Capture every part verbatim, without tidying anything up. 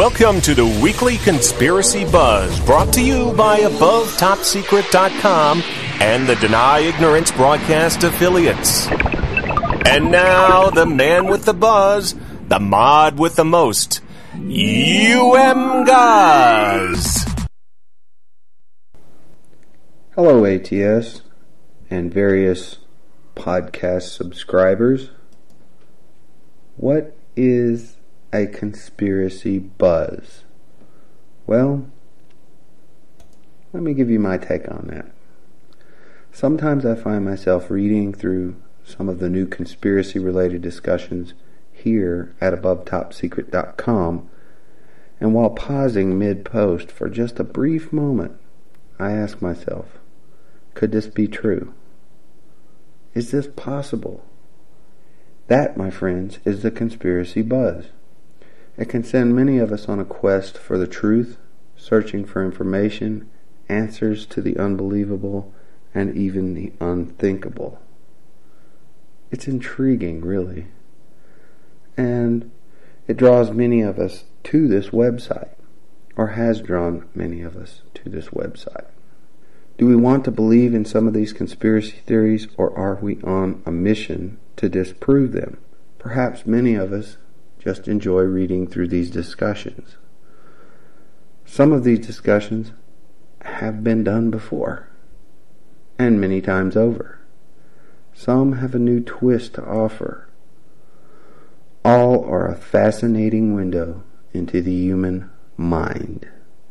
Welcome to the Weekly Conspiracy Buzz, brought to you by Above Top Secret dot com and the Deny Ignorance broadcast affiliates. And now, the man with the buzz, the mod with the most, U M Gaz. Hello, A T S and various podcast subscribers. What is a conspiracy buzz? Well, let me give you my take on that. Sometimes I find myself reading through some of the new conspiracy-related discussions here at Above Top Secret dot com, and while pausing mid-post for just a brief moment, I ask myself, could this be true? Is this possible? That, my friends, is the conspiracy buzz. It can send many of us on a quest for the truth, searching for information, answers to the unbelievable, and even the unthinkable. It's intriguing, really. And it draws many of us to this website, or has drawn many of us to this website. Do we want to believe in some of these conspiracy theories, or are we on a mission to disprove them? Perhaps many of us just enjoy reading through these discussions. Some of these discussions have been done before, and many times over. Some have a new twist to offer. All are a fascinating window into the human mind.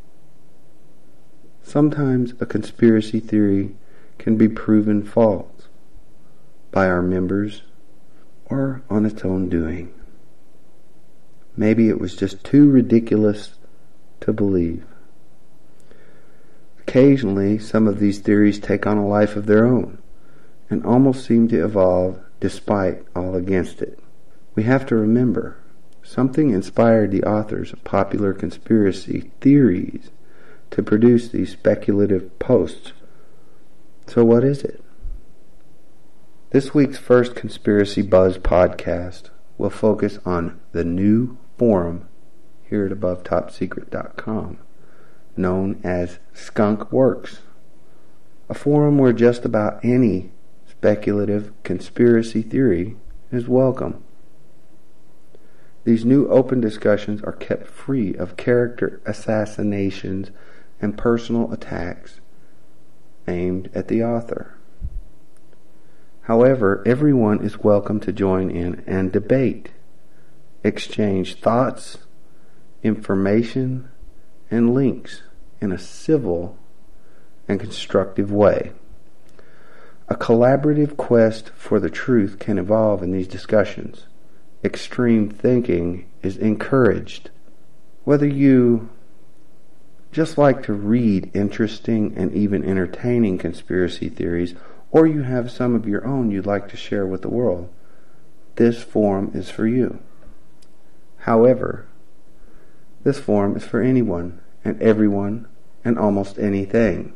Sometimes a conspiracy theory can be proven false by our members or on its own doing. Maybe it was just too ridiculous to believe. Occasionally, some of these theories take on a life of their own and almost seem to evolve despite all against it. We have to remember, something inspired the authors of popular conspiracy theories to produce these speculative posts. So what is it? This week's first Conspiracy Buzz podcast will focus on the new forum here at Above Top Secret dot com, known as Skunk Works, a forum where just about any speculative conspiracy theory is welcome. These new open discussions are kept free of character assassinations and personal attacks aimed at the author. However, everyone is welcome to join in and debate, exchange thoughts, information, and links in a civil and constructive way. A collaborative quest for the truth can evolve in these discussions. Extreme thinking is encouraged. Whether you just like to read interesting and even entertaining conspiracy theories, or you have some of your own you'd like to share with the world, this forum is for you. However, this forum is for anyone and everyone and almost anything.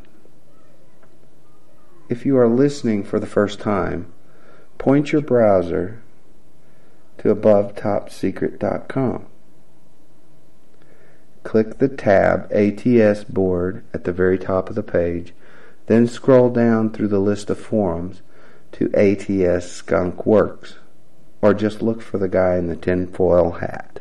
If you are listening for the first time, point your browser to Above Top Secret dot com. Click the tab A T S board at the very top of the page, then scroll down through the list of forums to A T S Skunk Works, or just look for the guy in the tinfoil hat.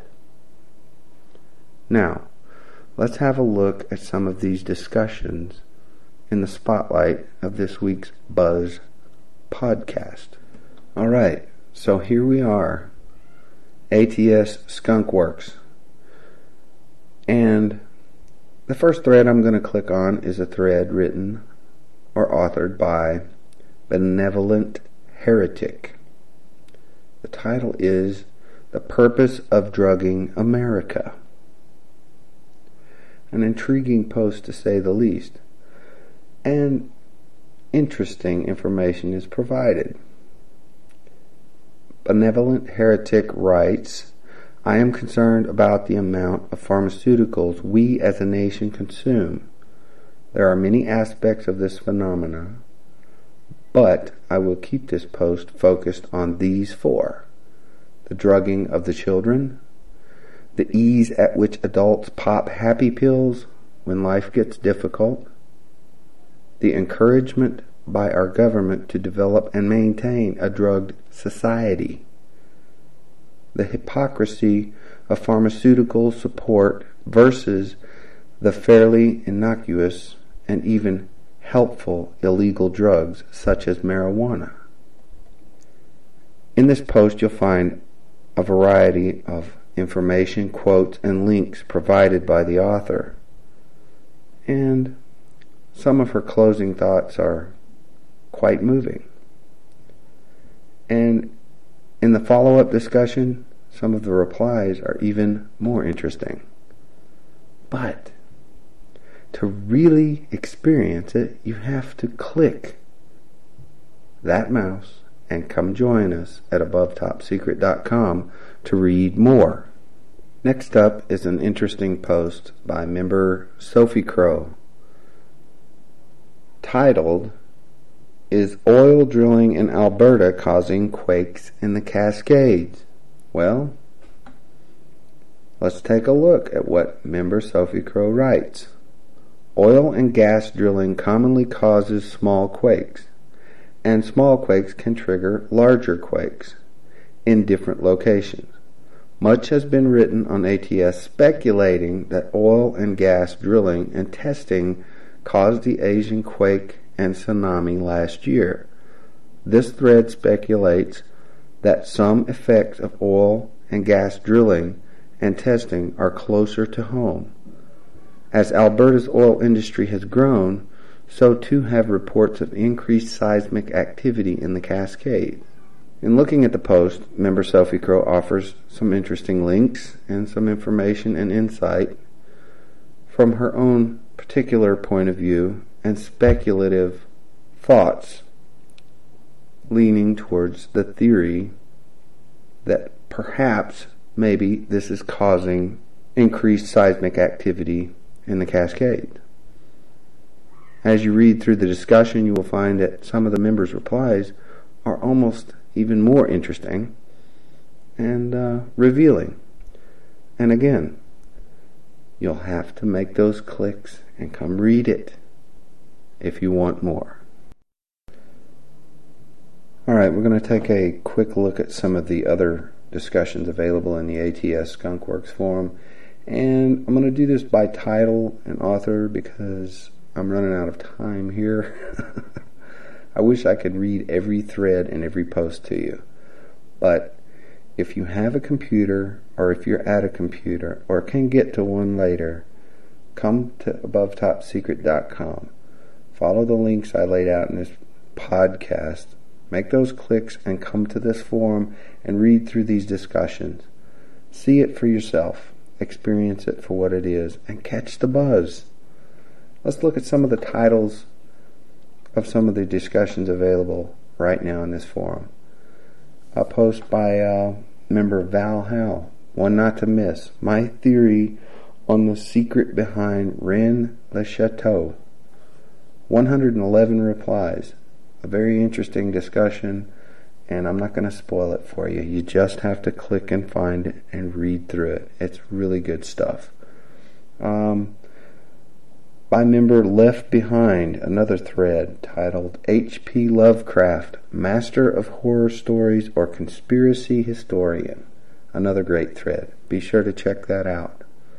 Now, let's have a look at some of these discussions in the spotlight of this week's Buzz podcast. Alright, so here we are, A T S Skunk Works. And the first thread I'm going to click on is a thread written or authored by Benevolent Heretic. The title is The Purpose of Drugging America. An intriguing post to say the least, and interesting information is provided. Benevolent Heretic writes, I am concerned about the amount of pharmaceuticals we as a nation consume. There are many aspects of this phenomena, but I will keep this post focused on these four: the drugging of the children, the ease at which adults pop happy pills when life gets difficult, the encouragement by our government to develop and maintain a drugged society, the hypocrisy of pharmaceutical support versus the fairly innocuous and even helpful illegal drugs such as marijuana. In this post you'll find a variety of information, quotes, and links provided by the author. And some of her closing thoughts are quite moving. And in the follow-up discussion, some of the replies are even more interesting. But to really experience it, you have to click that mouse and come join us at above top secret dot com to read more. Next up is an interesting post by member Sophie Crow titled, "Is Oil Drilling in Alberta Causing Quakes in the Cascades?" Well, let's take a look at what member Sophie Crow writes. Oil and gas drilling commonly causes small quakes, and small quakes can trigger larger quakes in different locations. Much has been written on A T S speculating that oil and gas drilling and testing caused the Asian quake and tsunami last year. This thread speculates that some effects of oil and gas drilling and testing are closer to home. As Alberta's oil industry has grown, so too have reports of increased seismic activity in the Cascades. In looking at the post, member Sophie Crow offers some interesting links and some information and insight from her own particular point of view and speculative thoughts, leaning towards the theory that perhaps maybe this is causing increased seismic activity in the Cascades. As you read through the discussion, you will find that some of the members' replies are almost even more interesting and uh, revealing. And again, you'll have to make those clicks and come read it if you want more. Alright, we're going to take a quick look at some of the other discussions available in the A T S Skunkworks forum. And I'm going to do this by title and author because I'm running out of time here. I wish I could read every thread and every post to you. But if you have a computer, or if you're at a computer, or can get to one later, come to above top secret dot com. Follow the links I laid out in this podcast. Make those clicks and come to this forum and read through these discussions. See it for yourself. Experience it for what it is and catch the buzz. Let's look at some of the titles of some of the discussions available right now in this forum. A post by uh, member Val Howe, one not to miss, My Theory on the Secret Behind Rennes le Chateau. one hundred eleven replies. A very interesting discussion, and I'm not going to spoil it for you. You just have to click and find it and read through it. It's really good stuff. Um, by member Left Behind, another thread titled H P Lovecraft, Master of Horror Stories or Conspiracy Historian. Another great thread. Be sure to check that out.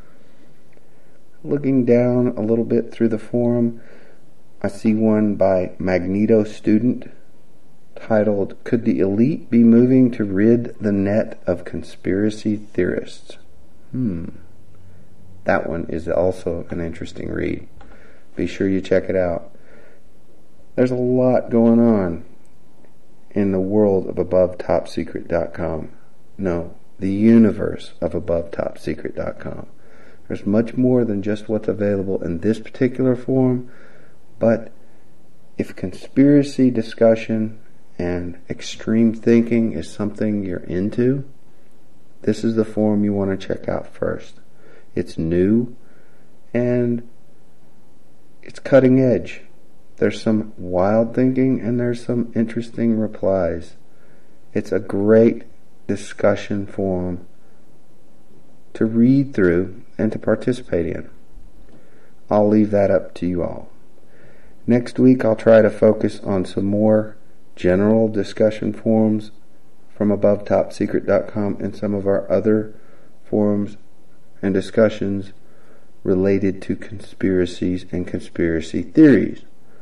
Looking down a little bit through the forum, I see one by Magneto Student titled, Could the Elite Be Moving to Rid the Net of Conspiracy Theorists? Hmm. That one is also an interesting read. Be sure you check it out. There's a lot going on in the world of above top secret dot com. No, the universe of above top secret dot com. There's much more than just what's available in this particular forum, but if conspiracy discussion and extreme thinking is something you're into, this is the forum you want to check out first. It's new and it's cutting edge. There's some wild thinking and there's some interesting replies. It's a great discussion forum to read through and to participate in. I'll leave that up to you all. Next week I'll try to focus on some more general discussion forums from above top secret dot com and some of our other forums and discussions related to conspiracies and conspiracy theories.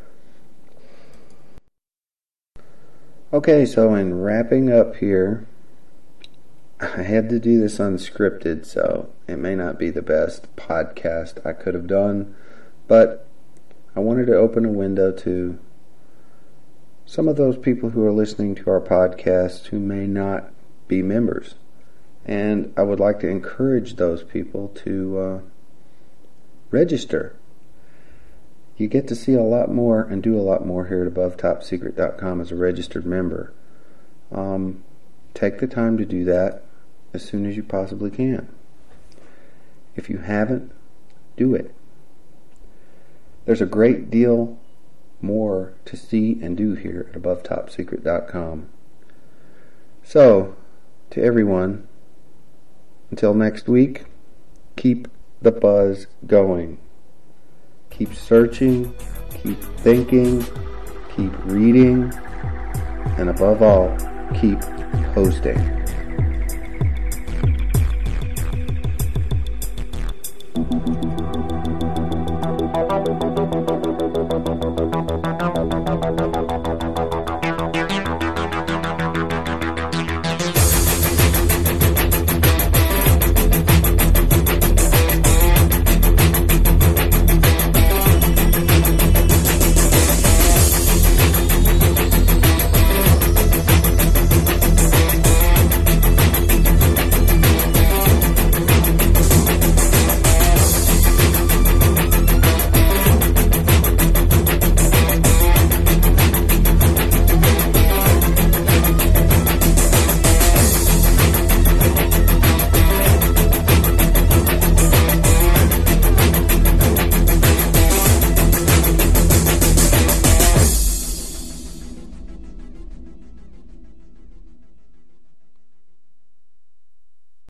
Okay, so in wrapping up here, I had to do this unscripted, so it may not be the best podcast I could have done, but I wanted to open a window to some of those people who are listening to our podcast who may not be members. And I would like to encourage those people to uh, register. You get to see a lot more and do a lot more here at above top secret dot com as a registered member. Um, take the time to do that as soon as you possibly can. If you haven't, do it. There's a great deal more to see and do here at above top secret dot com. So, to everyone, until next week, keep the buzz going. Keep searching, keep thinking, keep reading, and above all, keep posting.